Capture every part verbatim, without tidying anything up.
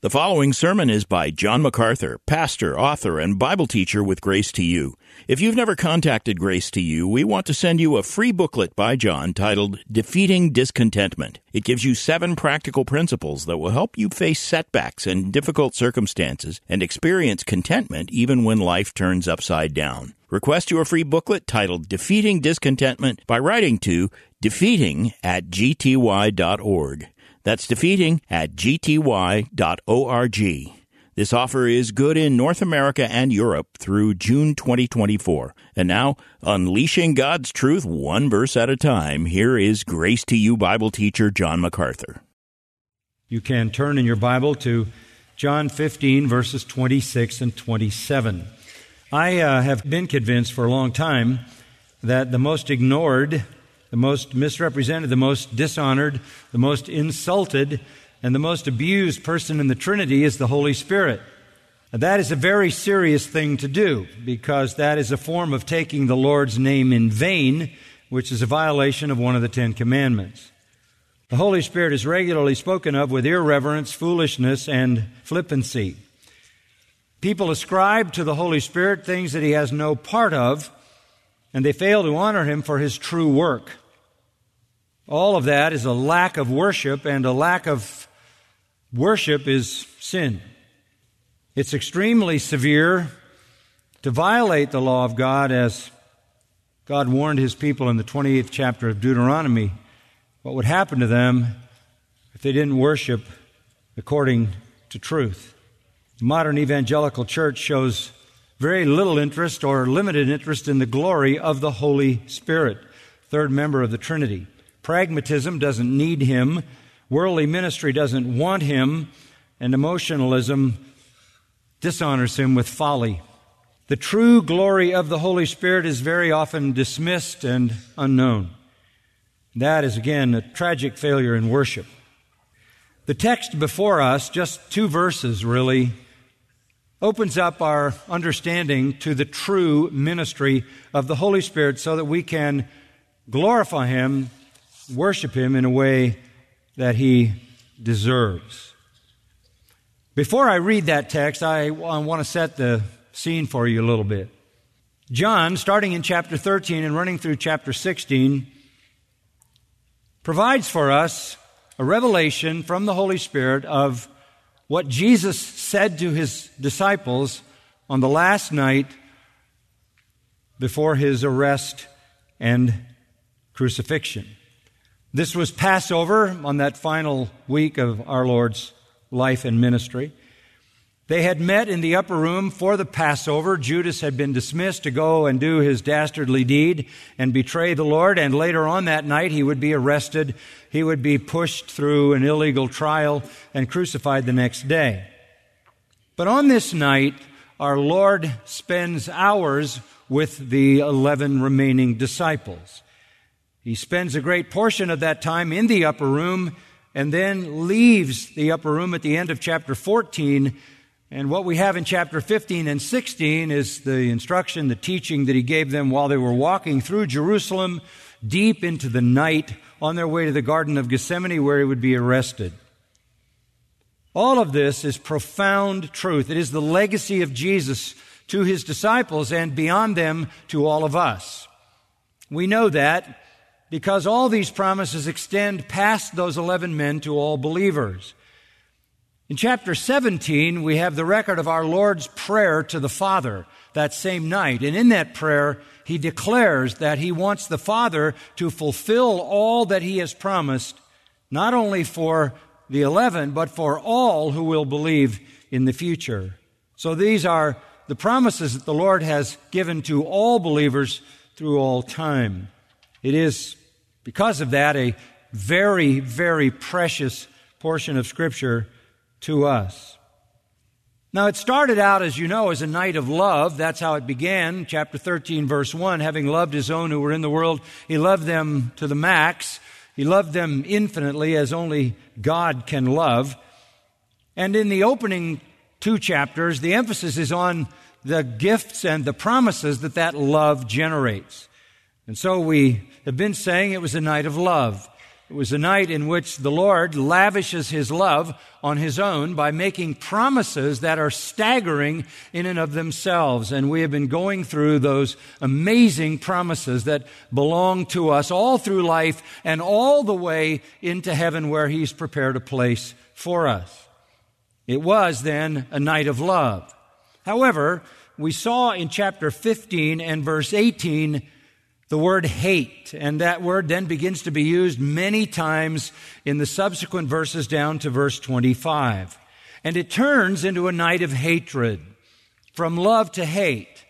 The following sermon is by John MacArthur, pastor, author, and Bible teacher with Grace to You. If you've never contacted Grace to You, we want to send you a free booklet by John titled Defeating Discontentment. It gives you seven practical principles that will help you face setbacks and difficult circumstances and experience contentment even when life turns upside down. Request your free booklet titled Defeating Discontentment by writing to defeating at g t y dot org. That's defeating at g t y dot org. This offer is good in North America and Europe through June twenty twenty-four. And now, unleashing God's truth one verse at a time, here is Grace to You Bible teacher John MacArthur. You can turn in your Bible to John fifteen, verses twenty-six and twenty-seven. I uh, have been convinced for a long time that the most ignored, the most misrepresented, the most dishonored, the most insulted, and the most abused person in the Trinity is the Holy Spirit. And that is a very serious thing to do, because that is a form of taking the Lord's name in vain, which is a violation of one of the Ten Commandments. The Holy Spirit is regularly spoken of with irreverence, foolishness, and flippancy. People ascribe to the Holy Spirit things that He has no part of, and they fail to honor Him for His true work. All of that is a lack of worship, and a lack of worship is sin. It's extremely severe to violate the law of God, as God warned His people in the twenty-eighth chapter of Deuteronomy what would happen to them if they didn't worship according to truth. The modern evangelical church shows very little interest or limited interest in the glory of the Holy Spirit, third member of the Trinity. Pragmatism doesn't need Him, worldly ministry doesn't want Him, and emotionalism dishonors Him with folly. The true glory of the Holy Spirit is very often dismissed and unknown. That is, again, a tragic failure in worship. The text before us, just two verses really, opens up our understanding to the true ministry of the Holy Spirit so that we can glorify Him, worship Him in a way that He deserves. Before I read that text, I want to set the scene for you a little bit. John, starting in chapter thirteen and running through chapter sixteen, provides for us a revelation from the Holy Spirit of what Jesus said to His disciples on the last night before His arrest and crucifixion. This was Passover, on that final week of our Lord's life and ministry. They had met in the upper room for the Passover. Judas had been dismissed to go and do his dastardly deed and betray the Lord, and later on that night he would be arrested. He would be pushed through an illegal trial and crucified the next day. But on this night, our Lord spends hours with the eleven remaining disciples. He spends a great portion of that time in the upper room and then leaves the upper room at the end of chapter fourteen. And what we have in chapter fifteen and sixteen is the instruction, the teaching that He gave them while they were walking through Jerusalem deep into the night on their way to the Garden of Gethsemane, where He would be arrested. All of this is profound truth. It is the legacy of Jesus to His disciples and beyond them to all of us. We know that because all these promises extend past those eleven men to all believers. In chapter seventeen, we have the record of our Lord's prayer to the Father that same night. And in that prayer, He declares that He wants the Father to fulfill all that He has promised, not only for the eleven, but for all who will believe in the future. So these are the promises that the Lord has given to all believers through all time. It is, because of that, a very, very precious portion of Scripture to us. Now, it started out, as you know, as a night of love. That's how it began. Chapter thirteen, verse one, having loved His own who were in the world, He loved them to the max. He loved them infinitely, as only God can love. And in the opening two chapters, the emphasis is on the gifts and the promises that that love generates. And so we have been saying it was a night of love. It It was a night in which the Lord lavishes His love on His own by making promises that are staggering in and of themselves. And we have been going through those amazing promises that belong to us all through life and all the way into heaven where He's prepared a place for us. It was then a night of love. However, we saw in chapter fifteen and verse eighteen the word hate, and that word then begins to be used many times in the subsequent verses down to verse twenty-five. And it turns into a night of hatred, from love to hate.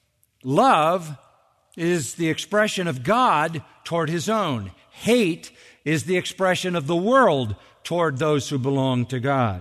Love is the expression of God toward His own. Hate is the expression of the world toward those who belong to God.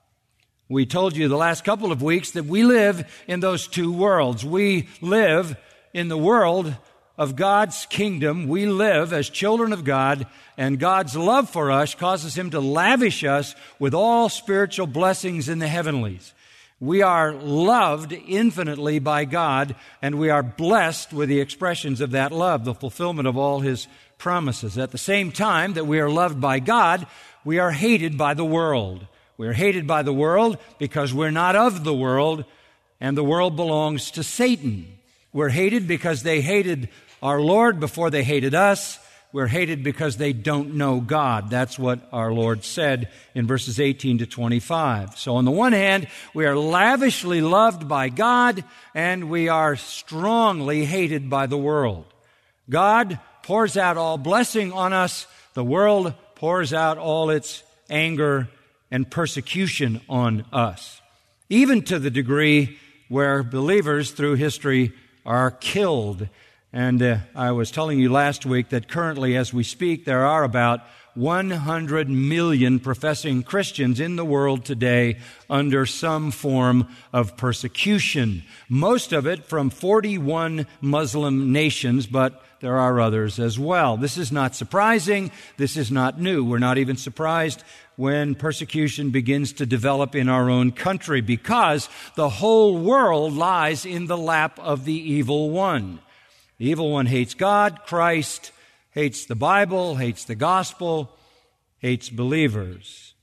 We told you the last couple of weeks that we live in those two worlds. We live in the world of God's kingdom. We live as children of God, and God's love for us causes Him to lavish us with all spiritual blessings in the heavenlies. We are loved infinitely by God, and we are blessed with the expressions of that love, the fulfillment of all His promises. At the same time that we are loved by God, we are hated by the world. We are hated by the world because we're not of the world, and the world belongs to Satan. We're hated because they hated our Lord before they hated us. We're hated because they don't know God. That's what our Lord said in verses eighteen to twenty-five. So on the one hand, we are lavishly loved by God, and we are strongly hated by the world. God pours out all blessing on us. The world pours out all its anger and persecution on us, even to the degree where believers through history are killed. And uh, I was telling you last week that currently, as we speak, there are about one hundred million professing Christians in the world today under some form of persecution. Most of it from forty-one Muslim nations, but there are others as well. This is not surprising. This is not new. We're not even surprised when persecution begins to develop in our own country, because the whole world lies in the lap of the evil one. The evil one hates God, Christ, hates the Bible, hates the gospel, hates believers.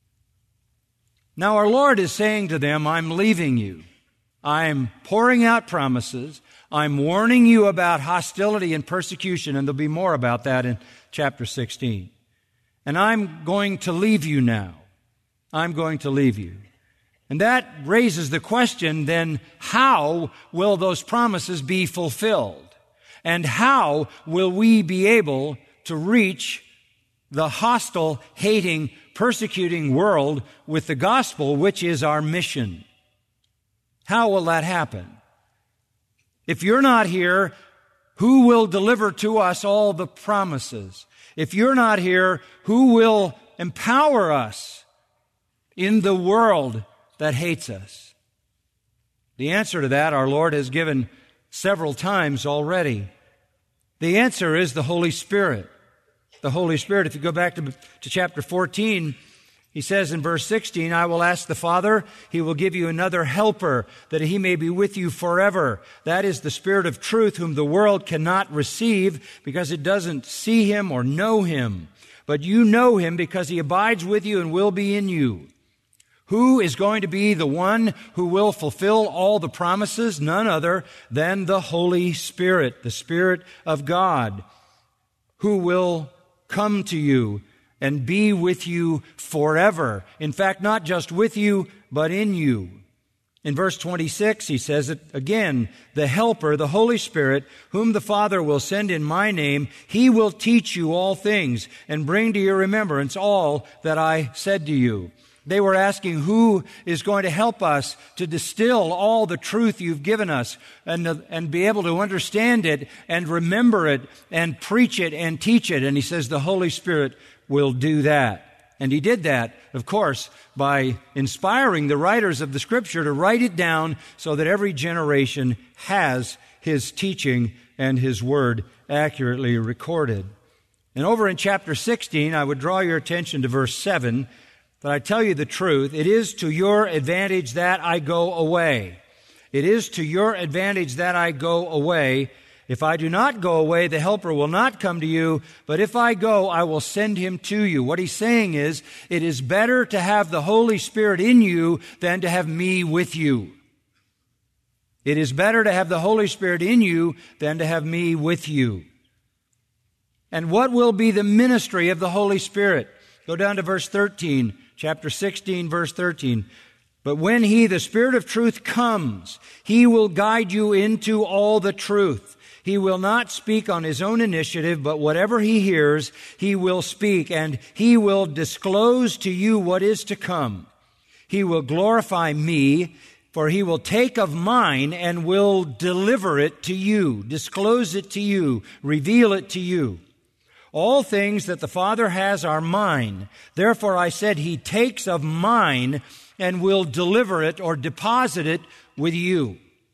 Now our Lord is saying to them, I'm leaving you. I'm pouring out promises. I'm warning you about hostility and persecution, and there'll be more about that in chapter sixteen. And I'm going to leave you now. I'm going to leave you. And that raises the question, then, how will those promises be fulfilled? And how will we be able to reach the hostile, hating, persecuting world with the gospel, which is our mission? How will that happen? If you're not here, who will deliver to us all the promises? If you're not here, who will empower us in the world that hates us? The answer to that our Lord has given several times already. The answer is the Holy Spirit. The Holy Spirit. If you go back to, to chapter fourteen, He says in verse sixteen, I will ask the Father, He will give you another helper, that He may be with you forever. That is the Spirit of truth, whom the world cannot receive, because it doesn't see Him or know Him. But you know Him, because He abides with you and will be in you. Who is going to be the one who will fulfill all the promises? None other than the Holy Spirit, the Spirit of God, who will come to you and be with you forever. In fact, not just with you, but in you. In verse twenty-six, He says it again, the Helper, the Holy Spirit, whom the Father will send in my name, He will teach you all things and bring to your remembrance all that I said to you. They were asking, who is going to help us to distill all the truth you've given us and, and be able to understand it and remember it and preach it and teach it? And He says the Holy Spirit will do that. And He did that, of course, by inspiring the writers of the Scripture to write it down so that every generation has His teaching and His Word accurately recorded. And over in chapter sixteen, I would draw your attention to verse seven. But I tell you the truth, it is to your advantage that I go away. It is to your advantage that I go away. If I do not go away, the Helper will not come to you, but if I go, I will send him to you. What he's saying is, it is better to have the Holy Spirit in you than to have me with you. It is better to have the Holy Spirit in you than to have me with you. And what will be the ministry of the Holy Spirit? Go down to verse thirteen, chapter sixteen, verse thirteen. But when he, the Spirit of truth, comes, he will guide you into all the truth. He will not speak on his own initiative, but whatever he hears, he will speak, and he will disclose to you what is to come. He will glorify me, for he will take of mine and will deliver it to you, disclose it to you, reveal it to you. All things that the Father has are mine. Therefore I said he takes of mine and will deliver it or deposit it with you.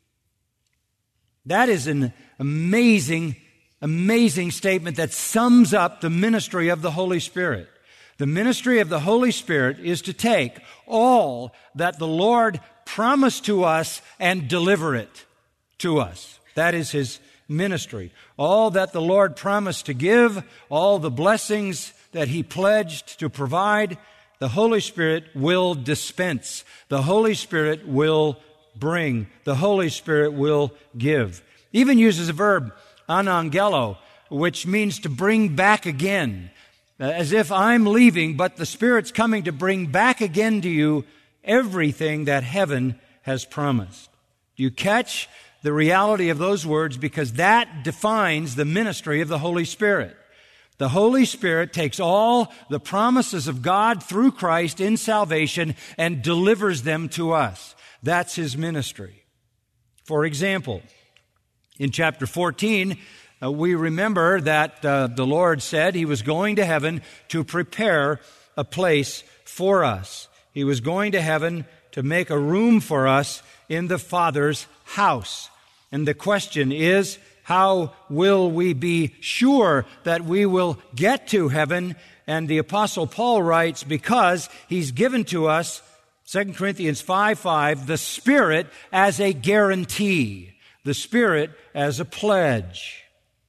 That is an amazing, amazing statement that sums up the ministry of the Holy Spirit. The ministry of the Holy Spirit is to take all that the Lord promised to us and deliver it to us. That is his ministry. All that the Lord promised to give, all the blessings that he pledged to provide, the Holy Spirit will dispense. The Holy Spirit will bring. The Holy Spirit will give. Even uses a verb, anangelo, which means to bring back again. As if I'm leaving, but the Spirit's coming to bring back again to you everything that heaven has promised. Do you catch the reality of those words? Because that defines the ministry of the Holy Spirit. The Holy Spirit takes all the promises of God through Christ in salvation and delivers them to us. That's his ministry. For example, in chapter fourteen, uh, we remember that uh, the Lord said he was going to heaven to prepare a place for us. He was going to heaven to make a room for us in the Father's house. And the question is, how will we be sure that we will get to heaven? And the Apostle Paul writes, because he's given to us, Second Corinthians five five, the Spirit as a guarantee, the Spirit as a pledge.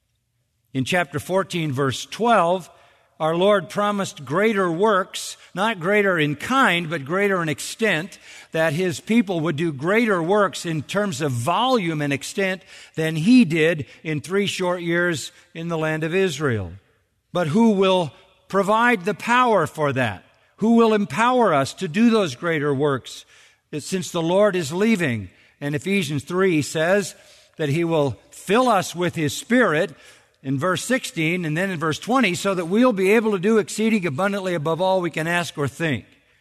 In chapter fourteen, verse twelve, our Lord promised greater works, not greater in kind, but greater in extent, that his people would do greater works in terms of volume and extent than he did in three short years in the land of Israel. But who will provide the power for that? Who will empower us to do those greater works since the Lord is leaving? And Ephesians three says that he will fill us with his Spirit in verse sixteen, and then in verse twenty, so that we'll be able to do exceeding abundantly above all we can ask or think.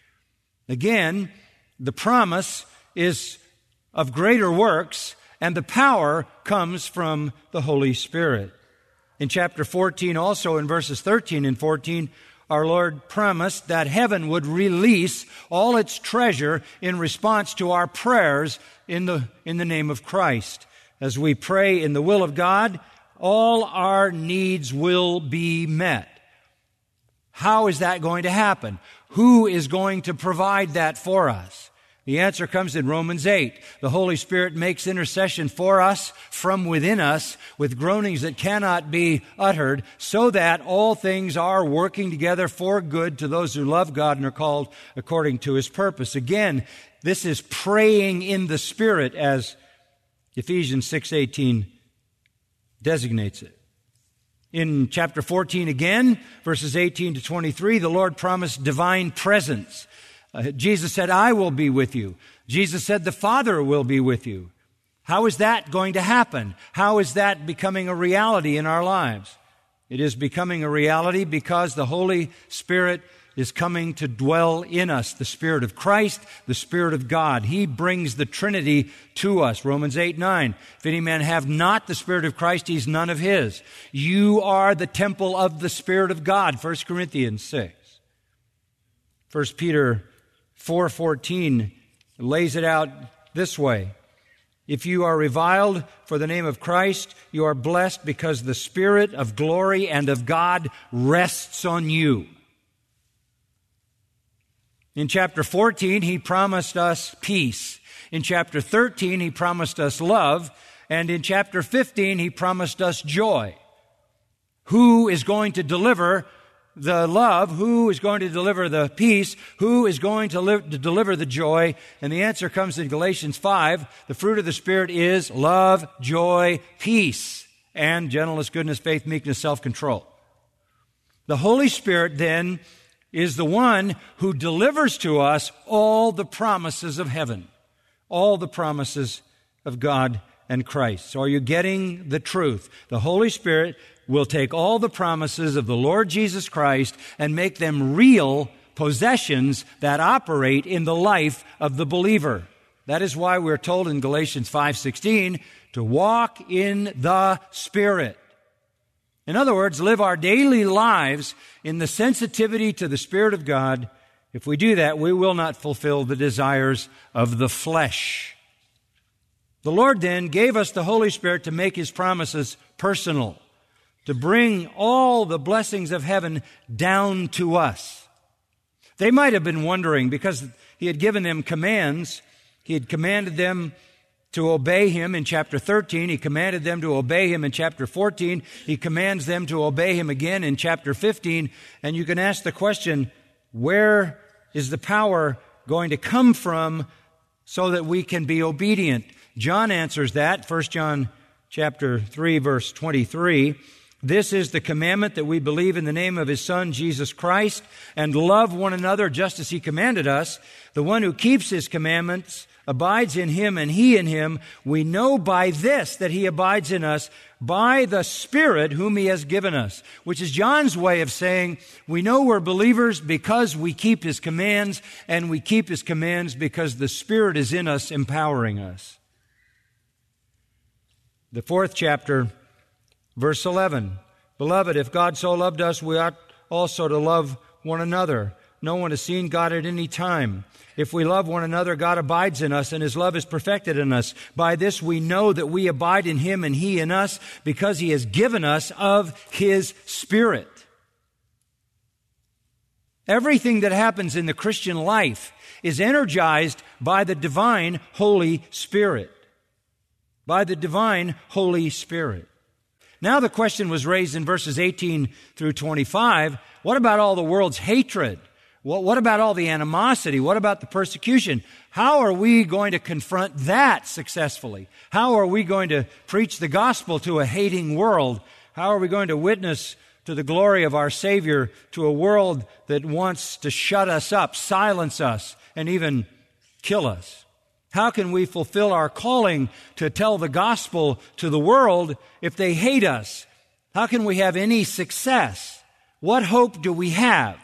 Again, the promise is of greater works, and the power comes from the Holy Spirit. In chapter fourteen, also in verses thirteen and fourteen, our Lord promised that heaven would release all its treasure in response to our prayers in the, in the name of Christ. As we pray in the will of God, all our needs will be met. How is that going to happen? Who is going to provide that for us? The answer comes in Romans eight. The Holy Spirit makes intercession for us from within us with groanings that cannot be uttered, so that all things are working together for good to those who love God and are called according to his purpose. Again, this is praying in the Spirit, as Ephesians six eighteen designates it. In chapter fourteen again, verses eighteen to twenty-three, the Lord promised divine presence. Uh, Jesus said, I will be with you. Jesus said, the Father will be with you. How is that going to happen? How is that becoming a reality in our lives? It is becoming a reality because the Holy Spirit is coming to dwell in us, the Spirit of Christ, the Spirit of God. He brings the Trinity to us. Romans eight nine. If any man have not the Spirit of Christ, he's none of his. You are the temple of the Spirit of God. First Corinthians six. First Peter four fourteen lays it out this way. If you are reviled for the name of Christ, you are blessed because the Spirit of glory and of God rests on you. In chapter fourteen, he promised us peace. In chapter thirteen, he promised us love. And in chapter fifteen, He promised us joy. Who is going to deliver the love? Who is going to deliver the peace? Who is going to, live, to deliver the joy? And the answer comes in Galatians five. The fruit of the Spirit is love, joy, peace, and gentleness, goodness, faith, meekness, self-control. The Holy Spirit then is the one who delivers to us all the promises of heaven, all the promises of God and Christ. So are you getting the truth? The Holy Spirit will take all the promises of the Lord Jesus Christ and make them real possessions that operate in the life of the believer. That is why we're told in Galatians five sixteen to walk in the Spirit. In other words, live our daily lives in the sensitivity to the Spirit of God. If we do that, we will not fulfill the desires of the flesh. The Lord then gave us the Holy Spirit to make His promises personal, to bring all the blessings of heaven down to us. They might have been wondering, because He had given them commands. He had commanded them to obey Him in chapter thirteen. He commanded them to obey Him in chapter fourteen. He commands them to obey Him again in chapter fifteen. And you can ask the question, where is the power going to come from so that we can be obedient? John answers that, First John chapter three, verse twenty-three. This is the commandment, that we believe in the name of His Son, Jesus Christ, and love one another just as He commanded us. The one who keeps His commandments abides in Him and He in him. We know by this that He abides in us, by the Spirit whom He has given us, which is John's way of saying we know we're believers because we keep His commands, and we keep His commands because the Spirit is in us, empowering us. The fourth chapter, verse eleven, Beloved, if God so loved us, we ought also to love one another. No one has seen God at any time. If we love one another, God abides in us, and His love is perfected in us. By this we know that we abide in Him and He in us, because He has given us of His Spirit. Everything that happens in the Christian life is energized by the divine Holy Spirit. By the divine Holy Spirit. Now the question was raised in verses eighteen through twenty-five, what about all the world's hatred? What, what about all the animosity? What about the persecution? How are we going to confront that successfully? How are we going to preach the gospel to a hating world? How are we going to witness to the glory of our Savior to a world that wants to shut us up, silence us, and even kill us? How can we fulfill our calling to tell the gospel to the world if they hate us? How can we have any success? What hope do we have?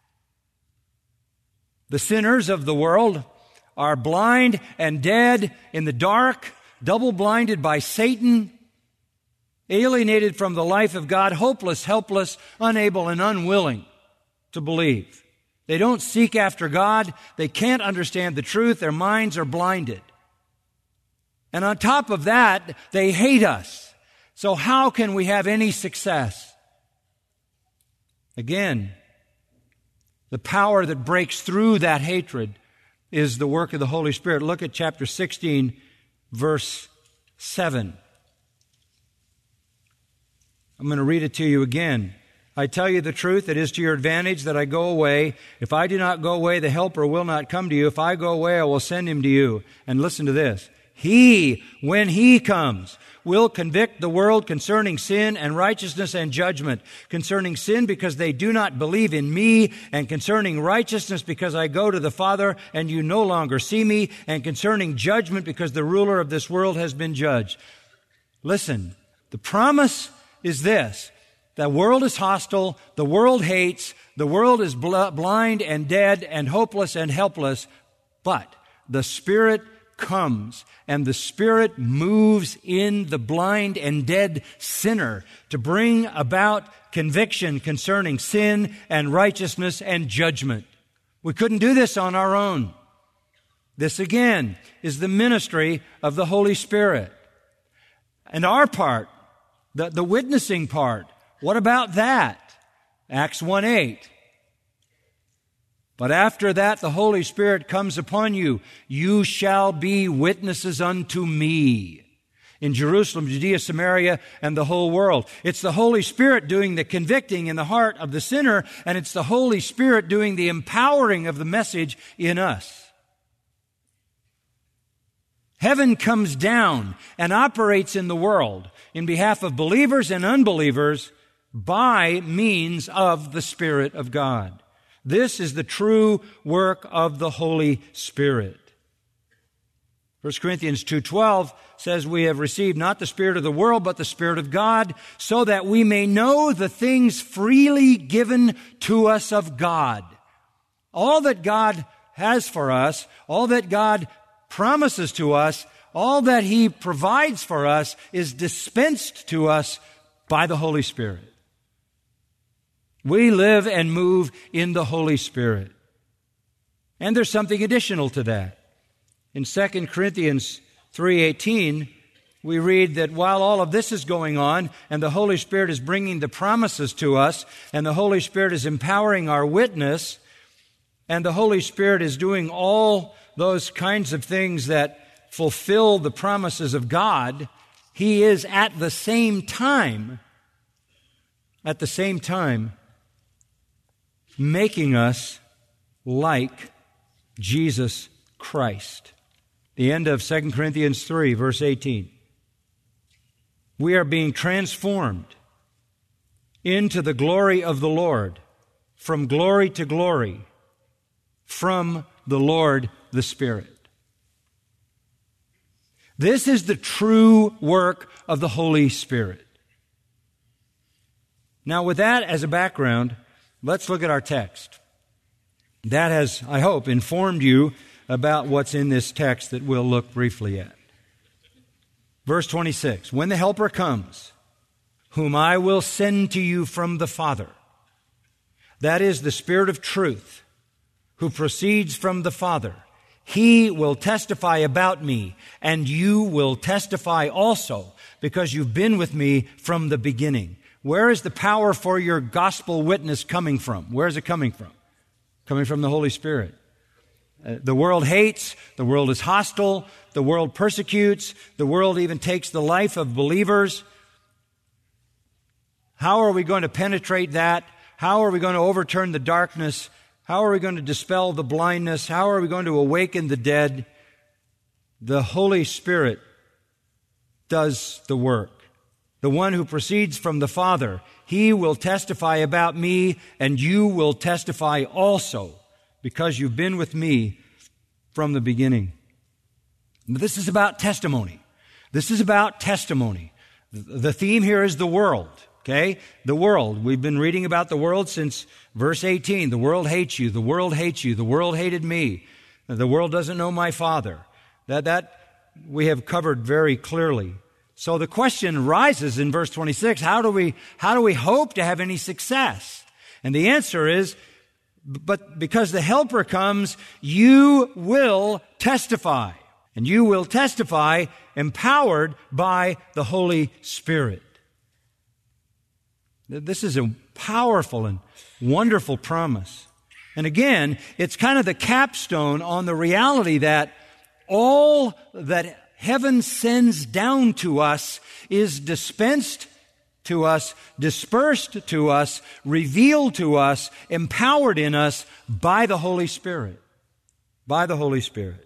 The sinners of the world are blind and dead in the dark, double-blinded by Satan, alienated from the life of God, hopeless, helpless, unable, and unwilling to believe. They don't seek after God. They can't understand the truth. Their minds are blinded. And on top of that, they hate us. So how can we have any success? Again, the power that breaks through that hatred is the work of the Holy Spirit. Look at chapter sixteen, verse seven. I'm going to read it to you again. I tell you the truth, it is to your advantage that I go away. If I do not go away, the Helper will not come to you. If I go away, I will send Him to you. And listen to this. He, when He comes, will convict the world concerning sin and righteousness and judgment. Concerning sin, because they do not believe in Me. And concerning righteousness, because I go to the Father and you no longer see Me. And concerning judgment, because the ruler of this world has been judged. Listen, the promise is this. The world is hostile, the world hates, the world is bl- blind and dead and hopeless and helpless, but the Spirit comes and the Spirit moves in the blind and dead sinner to bring about conviction concerning sin and righteousness and judgment. We couldn't do this on our own. This again is the ministry of the Holy Spirit. And our part, the, the witnessing part, what about that? Acts one eight. But after that the Holy Spirit comes upon you, you shall be witnesses unto Me in Jerusalem, Judea, Samaria, and the whole world. It's the Holy Spirit doing the convicting in the heart of the sinner, and it's the Holy Spirit doing the empowering of the message in us. Heaven comes down and operates in the world in behalf of believers and unbelievers by means of the Spirit of God. This is the true work of the Holy Spirit. First Corinthians two twelve says, we have received not the spirit of the world, but the Spirit of God, so that we may know the things freely given to us of God. All that God has for us, all that God promises to us, all that He provides for us is dispensed to us by the Holy Spirit. We live and move in the Holy Spirit. And there's something additional to that. In Second Corinthians three eighteen, we read that while all of this is going on, and the Holy Spirit is bringing the promises to us, and the Holy Spirit is empowering our witness, and the Holy Spirit is doing all those kinds of things that fulfill the promises of God, He is at the same time, at the same time, making us like Jesus Christ. The end of Second Corinthians three, verse eighteen. We are being transformed into the glory of the Lord, from glory to glory, from the Lord the Spirit. This is the true work of the Holy Spirit. Now, with that as a background, let's look at our text. That has, I hope, informed you about what's in this text that we'll look briefly at. Verse twenty-six, when the Helper comes, whom I will send to you from the Father, that is the Spirit of truth, who proceeds from the Father, He will testify about me, and you will testify also, because you've been with me from the beginning. Where is the power for your gospel witness coming from? Where is it coming from? Coming from the Holy Spirit. Uh, the world hates, the world is hostile, the world persecutes, the world even takes the life of believers. How are we going to penetrate that? How are we going to overturn the darkness? How are we going to dispel the blindness? How are we going to awaken the dead? The Holy Spirit does the work. The one who proceeds from the Father, He will testify about me, and you will testify also, because you've been with me from the beginning. This is about testimony. This is about testimony. The theme here is the world, okay? The world. We've been reading about the world since verse eighteen. The world hates you. The world hates you. The world hated me. The world doesn't know my Father. That, that we have covered very clearly. So the question rises in verse twenty-six, how do we, how do we hope to have any success? And the answer is, but because the Helper comes, you will testify. And you will testify empowered by the Holy Spirit. This is a powerful and wonderful promise. And again, it's kind of the capstone on the reality that all that heaven sends down to us is dispensed to us, dispersed to us, revealed to us, empowered in us by the Holy Spirit. By the Holy Spirit.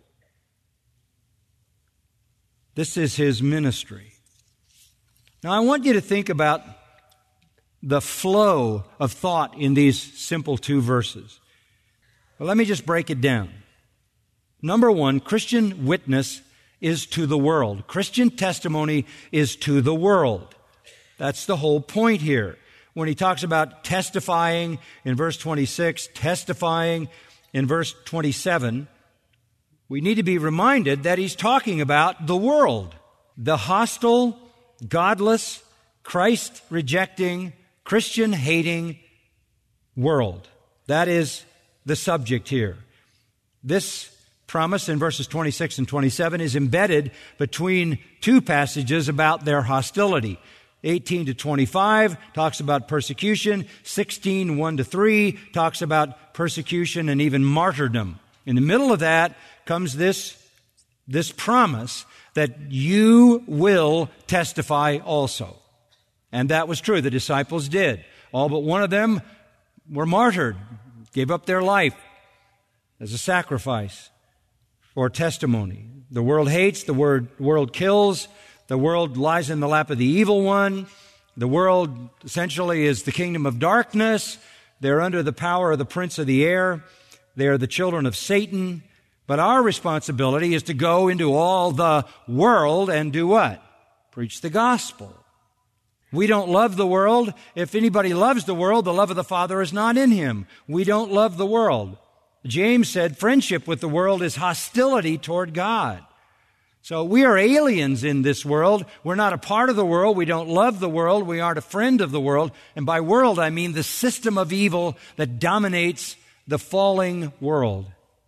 This is His ministry. Now, I want you to think about the flow of thought in these simple two verses. Well, let me just break it down. Number one, Christian witness is to the world. Christian testimony is to the world. That's the whole point here. When he talks about testifying in verse twenty-six, testifying in verse twenty-seven, we need to be reminded that he's talking about the world, the hostile, godless, Christ-rejecting, Christian-hating world. That is the subject here. This promise in verses twenty-six and twenty-seven is embedded between two passages about their hostility. eighteen to twenty-five talks about persecution. sixteen, one to three talks about persecution and even martyrdom. In the middle of that comes this this promise that you will testify also. And that was true. The disciples did. All but one of them were martyred, gave up their life as a sacrifice for testimony. The world hates, the world kills, the world lies in the lap of the evil one. The world essentially is the kingdom of darkness. They're under the power of the prince of the air. They are the children of Satan. But our responsibility is to go into all the world and do what? Preach the gospel. We don't love the world. If anybody loves the world, the love of the Father is not in him. We don't love the world. James said friendship with the world is hostility toward God. So we are aliens in this world. We're not a part of the world. We don't love the world. We aren't a friend of the world. And by world, I mean the system of evil that dominates the falling world.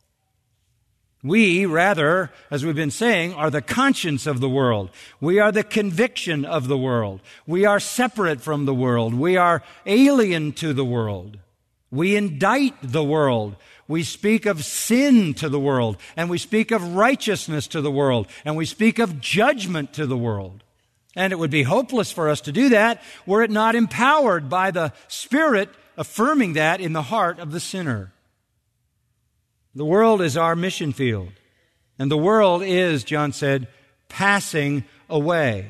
We, rather, as we've been saying, are the conscience of the world. We are the conviction of the world. We are separate from the world. We are alien to the world. We indict the world. We speak of sin to the world, and we speak of righteousness to the world, and we speak of judgment to the world. And it would be hopeless for us to do that were it not empowered by the Spirit affirming that in the heart of the sinner. The world is our mission field, and the world is, John said, passing away.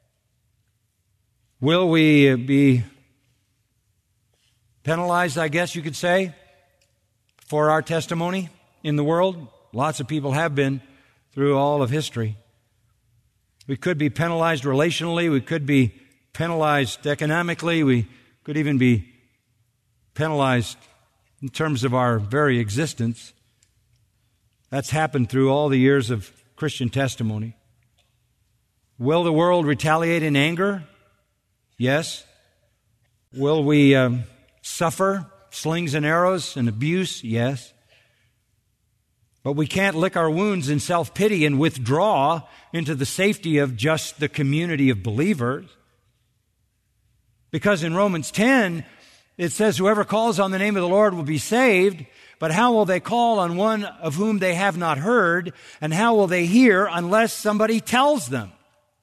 Will we be penalized, I guess you could say, for our testimony in the world? Lots of people have been through all of history. We could be penalized relationally. We could be penalized economically. We could even be penalized in terms of our very existence. That's happened through all the years of Christian testimony. Will the world retaliate in anger? Yes. Will we um, suffer slings and arrows and abuse? Yes. But we can't lick our wounds in self-pity and withdraw into the safety of just the community of believers. Because in Romans ten, it says, whoever calls on the name of the Lord will be saved. But how will they call on one of whom they have not heard? And how will they hear unless somebody tells them?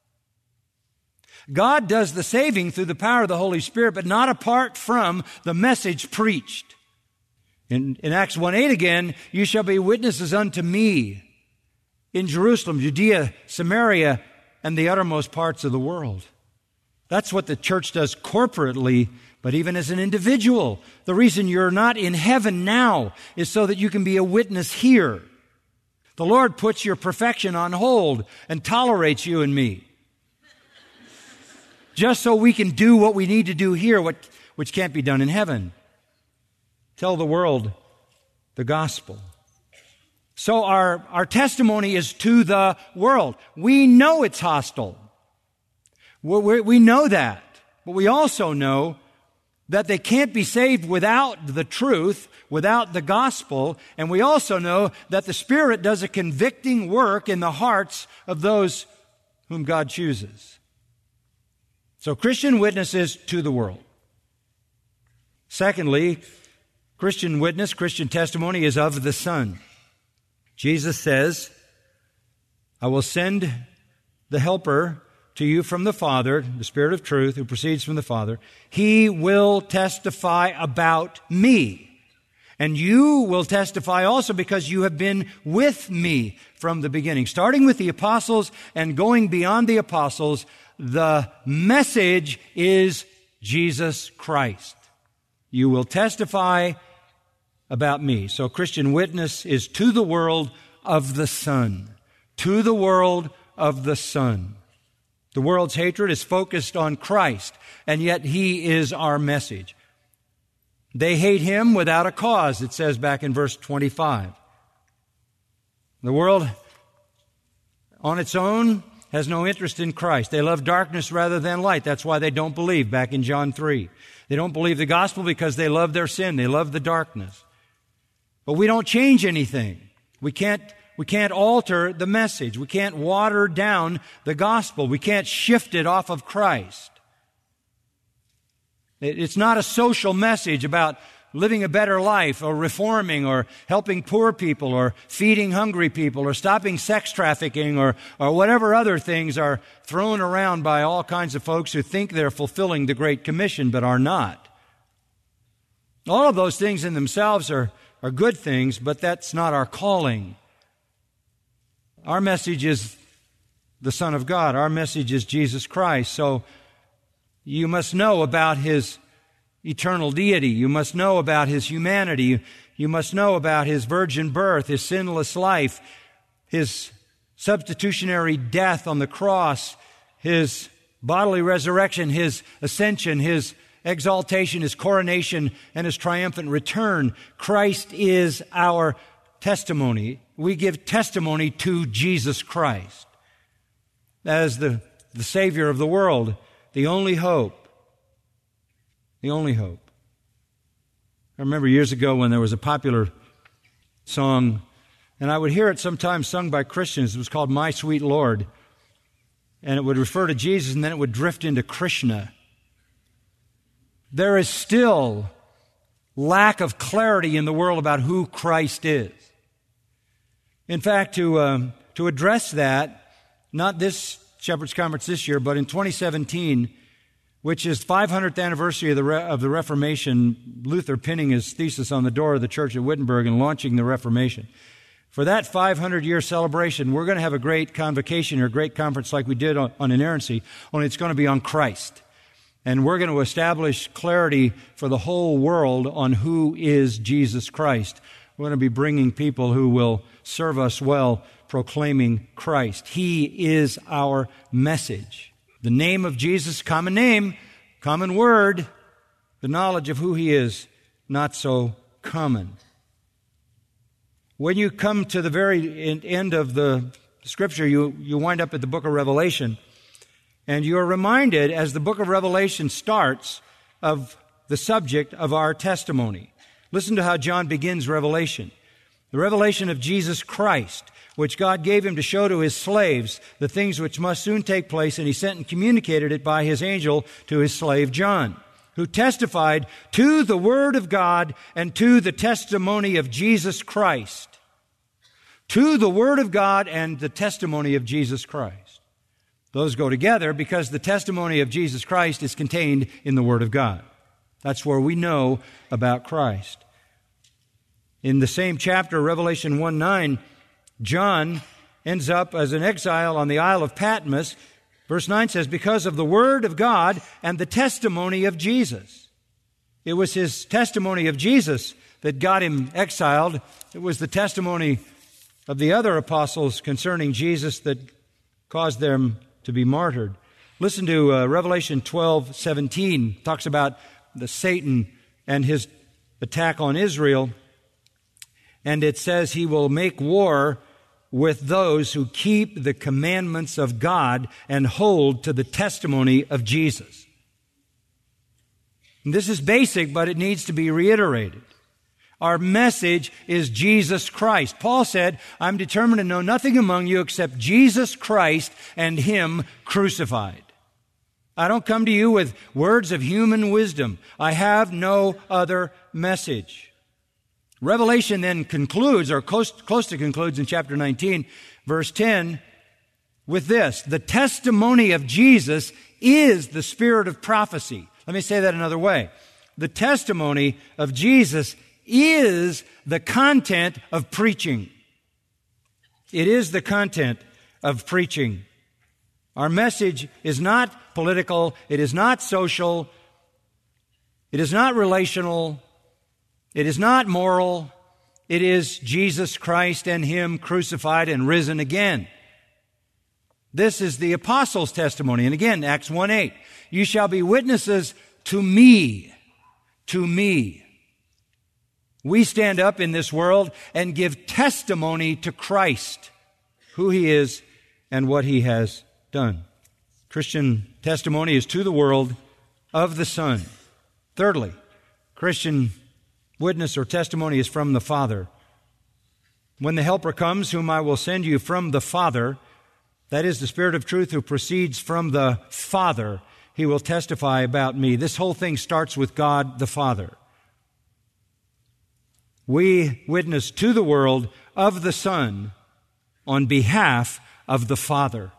God does the saving through the power of the Holy Spirit, but not apart from the message preached. In, in Acts one eight again, you shall be witnesses unto me in Jerusalem, Judea, Samaria, and the uttermost parts of the world. That's what the church does corporately, but even as an individual. The reason you're not in heaven now is so that you can be a witness here. The Lord puts your perfection on hold and tolerates you and me, just so we can do what we need to do here, what, which can't be done in heaven. Tell the world the gospel. So our, our testimony is to the world. We know it's hostile. We, we know that. But we also know that they can't be saved without the truth, without the gospel. And we also know that the Spirit does a convicting work in the hearts of those whom God chooses. So Christian witness is to the world. Secondly, Christian witness, Christian testimony is of the Son. Jesus says, I will send the Helper to you from the Father, the Spirit of truth who proceeds from the Father. He will testify about me. And you will testify also because you have been with me from the beginning. Starting with the apostles and going beyond the apostles, the message is Jesus Christ. You will testify about me. So Christian witness is to the world of the Son. To the world of the Son. The world's hatred is focused on Christ, and yet He is our message. They hate Him without a cause, it says back in verse twenty-five. The world on its own has no interest in Christ. They love darkness rather than light. That's why they don't believe, back in John three. They don't believe the gospel because they love their sin. They love the darkness. But we don't change anything. We can't, we can't alter the message. We can't water down the gospel. We can't shift it off of Christ. It's not a social message about living a better life, or reforming, or helping poor people, or feeding hungry people, or stopping sex trafficking, or, or whatever other things are thrown around by all kinds of folks who think they're fulfilling the Great Commission but are not. All of those things in themselves are, are good things, but that's not our calling. Our message is the Son of God. Our message is Jesus Christ. So you must know about His eternal deity. You must know about His humanity. You must know about His virgin birth, His sinless life, His substitutionary death on the cross, His bodily resurrection, His ascension, His exaltation, His coronation, and His triumphant return. Christ is our testimony. We give testimony to Jesus Christ as the, the Savior of the world, the only hope. The only hope. I remember years ago when there was a popular song, and I would hear it sometimes sung by Christians. It was called My Sweet Lord. And it would refer to Jesus, and then it would drift into Krishna. There is still lack of clarity in the world about who Christ is. In fact, to, um, to address that, not this Shepherd's Conference this year, but in twenty seventeen, which is the five hundredth anniversary of the, Re- of the Reformation, Luther pinning his thesis on the door of the church at Wittenberg and launching the Reformation. For that five hundred year celebration, we're going to have a great convocation or a great conference like we did on, on inerrancy, only it's going to be on Christ. And we're going to establish clarity for the whole world on who is Jesus Christ. We're going to be bringing people who will serve us well, proclaiming Christ. He is our message. The name of Jesus, common name, common word, the knowledge of who He is, not so common. When you come to the very end of the Scripture, you, you wind up at the book of Revelation, and you are reminded, as the book of Revelation starts, of the subject of our testimony. Listen to how John begins Revelation. The revelation of Jesus Christ, which God gave Him to show to His slaves the things which must soon take place, and He sent and communicated it by His angel to His slave John, who testified to the Word of God and to the testimony of Jesus Christ. To the Word of God and the testimony of Jesus Christ. Those go together because the testimony of Jesus Christ is contained in the Word of God. That's where we know about Christ. In the same chapter, Revelation one nine, John ends up as an exile on the Isle of Patmos. Verse nine says, because of the Word of God and the testimony of Jesus. It was His testimony of Jesus that got him exiled. It was the testimony of the other apostles concerning Jesus that caused them to be martyred. Listen to uh, Revelation twelve seventeen. Talks about the Satan and his attack on Israel. And it says he will make war with those who keep the commandments of God and hold to the testimony of Jesus. And this is basic, but it needs to be reiterated. Our message is Jesus Christ. Paul said, I'm determined to know nothing among you except Jesus Christ and Him crucified. I don't come to you with words of human wisdom. I have no other message. Revelation then concludes, or close, close to concludes in chapter nineteen, verse ten, with this: the testimony of Jesus is the spirit of prophecy. Let me say that another way. The testimony of Jesus is the content of preaching. It is the content of preaching. Our message is not political. It is not social. It is not relational. It is not moral. It is Jesus Christ and Him crucified and risen again. This is the apostles' testimony. And again, Acts one eight. You shall be witnesses to me. To me. We stand up in this world and give testimony to Christ, who He is and what He has done. Christian testimony is to the world of the Son. Thirdly, Christian witness or testimony is from the Father. When the Helper comes, whom I will send you from the Father, that is the Spirit of truth who proceeds from the Father, He will testify about me. This whole thing starts with God the Father. We witness to the world of the Son on behalf of the Father.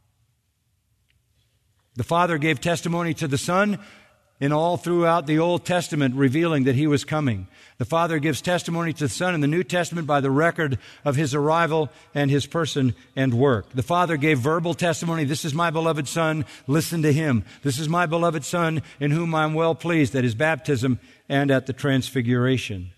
The Father gave testimony to the Son in all throughout the Old Testament, revealing that He was coming. The Father gives testimony to the Son in the New Testament by the record of His arrival and His person and work. The Father gave verbal testimony, "This is my beloved Son, listen to Him. This is my beloved Son in whom I am well pleased," at His baptism and at the Transfiguration.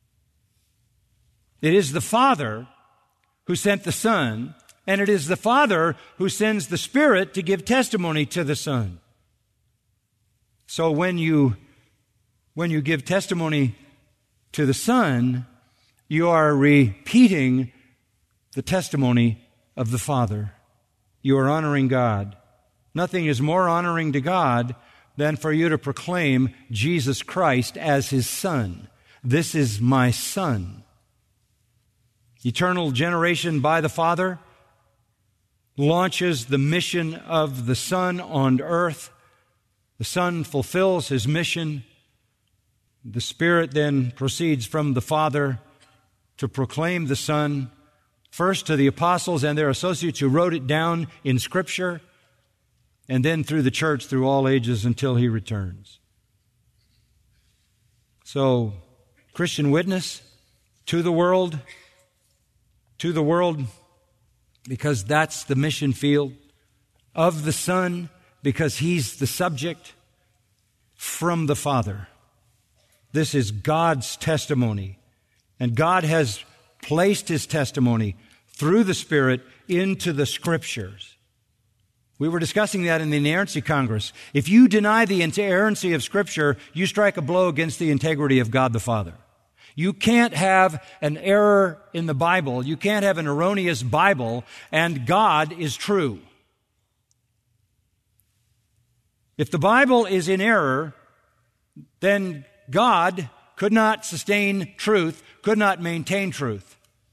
It is the Father who sent the Son, and it is the Father who sends the Spirit to give testimony to the Son. So when you, when you give testimony to the Son, you are repeating the testimony of the Father. You are honoring God. Nothing is more honoring to God than for you to proclaim Jesus Christ as His Son. This is my Son. Eternal generation by the Father launches the mission of the Son on earth. The Son fulfills His mission. The Spirit then proceeds from the Father to proclaim the Son, first to the apostles and their associates who wrote it down in Scripture, and then through the church through all ages until He returns. So, Christian witness to the world, to the world because that's the mission field, of the Son because He's the subject, from the Father. This is God's testimony, and God has placed His testimony through the Spirit into the Scriptures. We were discussing that in the Inerrancy Congress. If you deny the inerrancy of Scripture, you strike a blow against the integrity of God the Father. You can't have an error in the Bible. You can't have an erroneous Bible, and God is true. If the Bible is in error, then God could not sustain truth, could not maintain truth.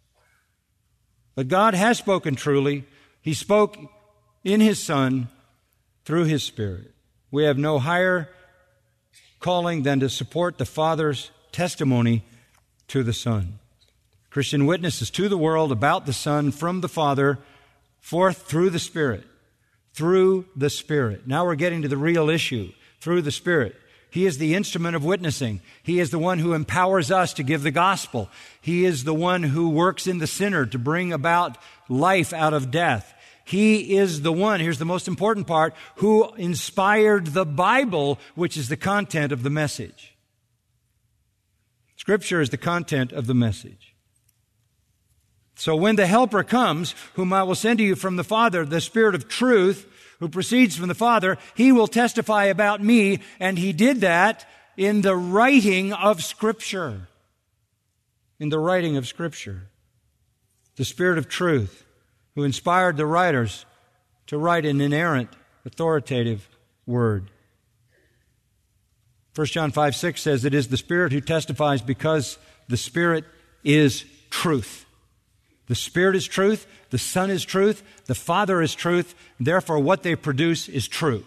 But God has spoken truly. He spoke in His Son through His Spirit. We have no higher calling than to support the Father's testimony to the Son. Christian witness is to the world about the Son from the Father, forth through the Spirit. Through the Spirit. Now we're getting to the real issue. Through the Spirit. He is the instrument of witnessing. He is the one who empowers us to give the gospel. He is the one who works in the sinner to bring about life out of death. He is the one, here's the most important part, who inspired the Bible, which is the content of the message. Scripture is the content of the message. So when the Helper comes, whom I will send to you from the Father, the Spirit of truth, who proceeds from the Father, He will testify about me, and He did that in the writing of Scripture. In the writing of Scripture. The Spirit of truth, who inspired the writers to write an inerrant, authoritative word. First John five six says, "It is the Spirit who testifies because the Spirit is truth." The Spirit is truth, the Son is truth, the Father is truth, and therefore what they produce is true.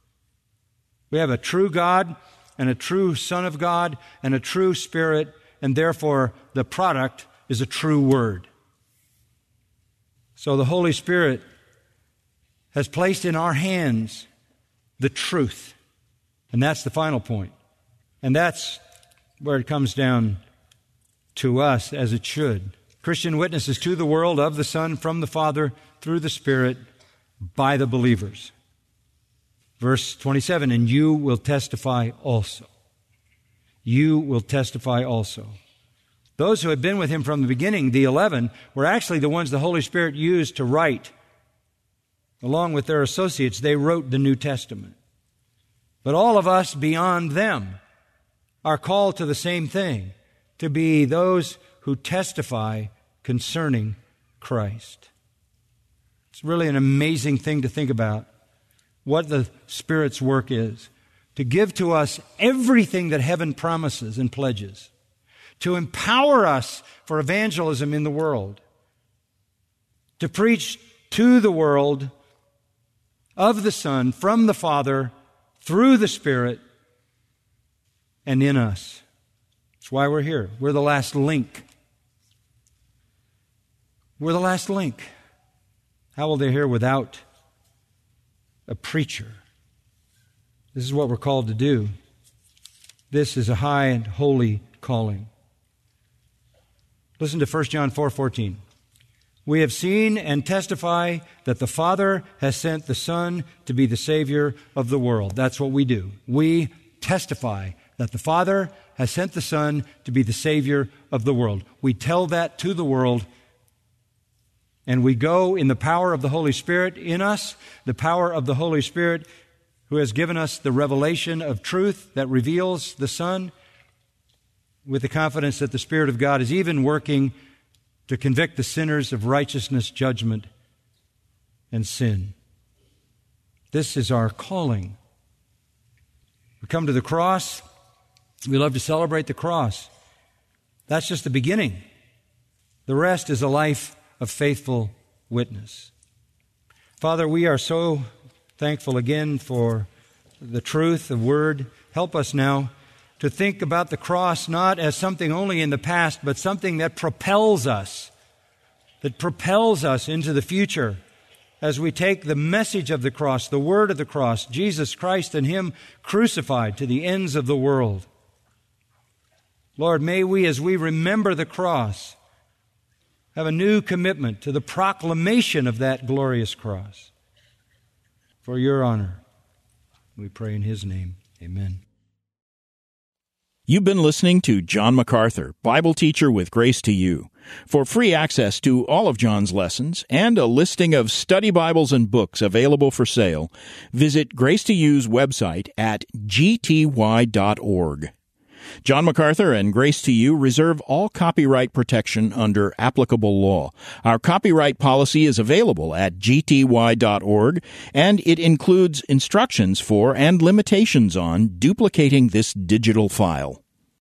We have a true God and a true Son of God and a true Spirit, and therefore the product is a true Word. So the Holy Spirit has placed in our hands the truth, and that's the final point. And that's where it comes down to us, as it should. Christian witness is to the world of the Son, from the Father, through the Spirit, by the believers. Verse twenty-seven, "And you will testify also." You will testify also. Those who had been with Him from the beginning, the eleven, were actually the ones the Holy Spirit used to write. Along with their associates, they wrote the New Testament. But all of us beyond them are called to the same thing, to be those who testify concerning Christ. It's really an amazing thing to think about, what the Spirit's work is. To give to us everything that heaven promises and pledges. To empower us for evangelism in the world. To preach to the world of the Son, from the Father, through the Spirit, and in us. That's why we're here. We're the last link. We're the last link. How will they hear without a preacher? This is what we're called to do. This is a high and holy calling. Listen to First John four fourteen. We have seen and testify that the Father has sent the Son to be the Savior of the world. That's what we do. We testify that the Father has sent the Son to be the Savior of the world. We tell that to the world, and we go in the power of the Holy Spirit in us, the power of the Holy Spirit who has given us the revelation of truth that reveals the Son, with the confidence that the Spirit of God is even working to convict the sinners of righteousness, judgment, and sin. This is our calling. We come to the cross. We love to celebrate the cross. That's just the beginning. The rest is a life of faithful witness. Father, we are so thankful again for the truth, the Word. Help us now to think about the cross not as something only in the past, but something that propels us, that propels us into the future as we take the message of the cross, the word of the cross, Jesus Christ and Him crucified to the ends of the world. Lord, may we, as we remember the cross, have a new commitment to the proclamation of that glorious cross. For your honor, we pray in His name. Amen. You've been listening to John MacArthur, Bible teacher with Grace to You. For free access to all of John's lessons and a listing of study Bibles and books available for sale, visit Grace to You's website at g t y dot org. John MacArthur and Grace to You reserve all copyright protection under applicable law. Our copyright policy is available at g t y dot org, and it includes instructions for and limitations on duplicating this digital file.